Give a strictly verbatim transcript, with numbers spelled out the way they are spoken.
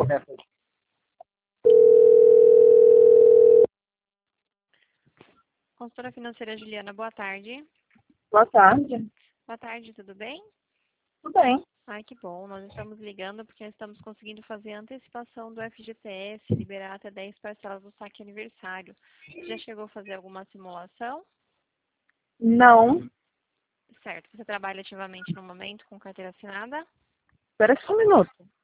correto. Consultora financeira Juliana, boa tarde. Boa tarde. Boa tarde, tudo bem? Tudo bem. Ai, que bom. Nós estamos ligando porque estamos conseguindo fazer a antecipação do F G T S, liberar até dez parcelas do saque aniversário. Você já chegou a fazer alguma simulação? Não. Certo. Você trabalha ativamente no momento com carteira assinada? Espera só um minuto.